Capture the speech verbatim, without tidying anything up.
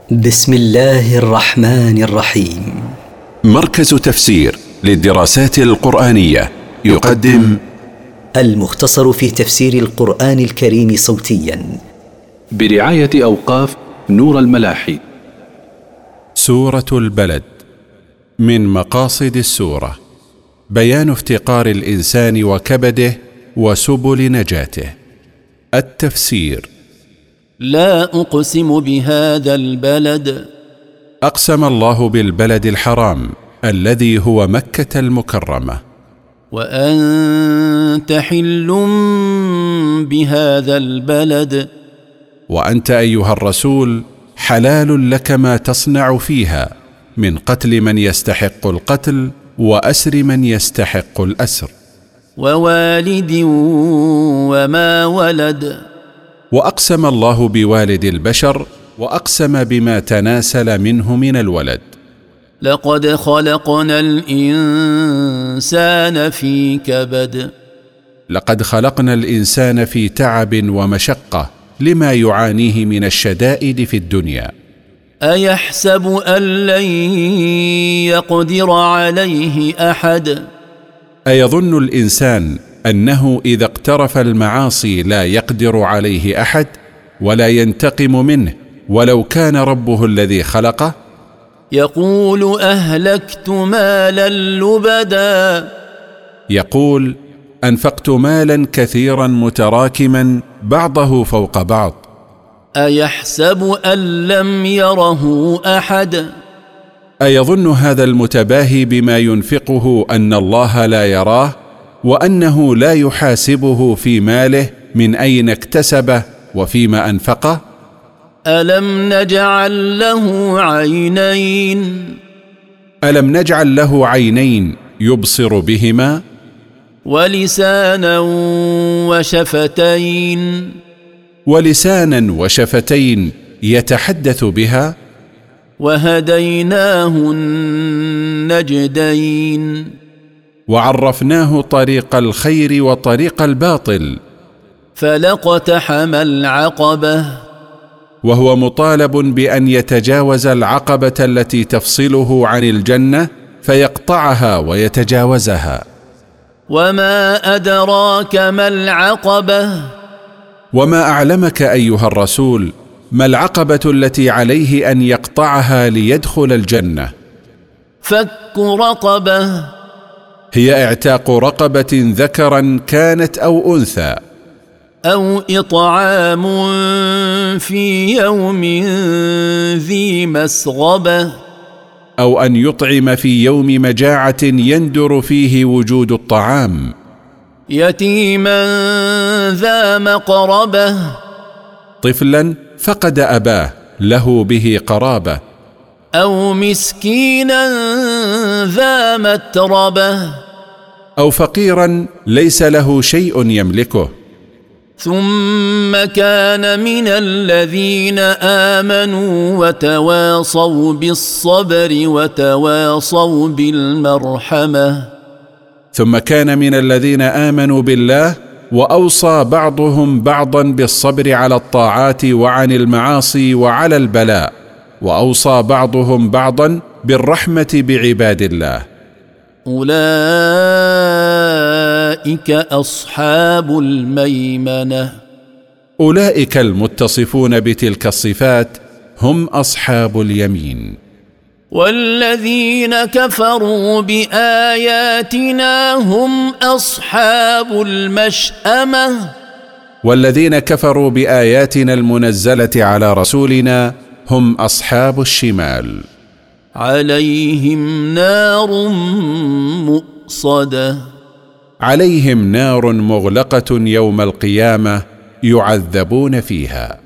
بسم الله الرحمن الرحيم. مركز تفسير للدراسات القرآنية يقدم المختصر في تفسير القرآن الكريم صوتيا برعاية أوقاف نور الملاحي. سورة البلد. من مقاصد السورة بيان افتقار الإنسان وكبده وسبل نجاته. التفسير: لا أقسم بهذا البلد. أقسم الله بالبلد الحرام الذي هو مكة المكرمة. وأنت حل بهذا البلد. وأنت أيها الرسول حلال لك ما تصنع فيها من قتل من يستحق القتل وأسر من يستحق الأسر. ووالد وما ولد. وأقسم الله بوالد البشر وأقسم بما تناسل منه من الولد. لقد خلقنا الإنسان في كبد. لقد خلقنا الإنسان في تعب ومشقة لما يعانيه من الشدائد في الدنيا. أيحسب أن لن يقدر عليه أحد. أيظن الإنسان أنه إذا اقترف المعاصي لا يقدر عليه أحد ولا ينتقم منه ولو كان ربه الذي خلقه؟ يقول أهلكت مالا لبدا. يقول أنفقت مالا كثيرا متراكما بعضه فوق بعض. أيحسب أن لم يره أحد. أيظن هذا المتباهي بما ينفقه أن الله لا يراه وأنه لا يحاسبه في ماله من أين اكتسبه وفيما أنفقه؟ ألم نجعل له عينين. ألم نجعل له عينين يبصر بهما؟ ولسانا وشفتين. ولسانا وشفتين يتحدث بها؟ وهديناه النجدين. وعرفناه طريق الخير وطريق الباطل. فلاقتحم العقبة. وهو مطالب بأن يتجاوز العقبة التي تفصله عن الجنة فيقطعها ويتجاوزها. وما أدراك ما العقبة. وما أعلمك أيها الرسول ما العقبة التي عليه أن يقطعها ليدخل الجنة؟ فك رقبة. هي اعتاق رقبة ذكرا كانت أو أنثى. أو إطعام في يوم ذي مسغبة. أو أن يطعم في يوم مجاعة يندر فيه وجود الطعام. يتيما ذا مقربة. طفلا فقد أباه له به قرابة. أو مسكينا ذا متربة. أو فقيرا ليس له شيء يملكه. ثم كان من الذين آمنوا وتواصوا بالصبر وتواصوا بالمرحمة. ثم كان من الذين آمنوا بالله وأوصى بعضهم بعضا بالصبر على الطاعات وعن المعاصي وعلى البلاء، وأوصى بعضهم بعضا بالرحمة بعباد الله. أولئك أصحاب الميمنة. أولئك المتصفون بتلك الصفات هم أصحاب اليمين. والذين كفروا بآياتنا هم أصحاب المشأمة. والذين كفروا بآياتنا المنزلة على رسولنا هم أصحاب الشمال. عليهم نار مؤصدة. عليهم نار مغلقة يوم القيامة يعذبون فيها.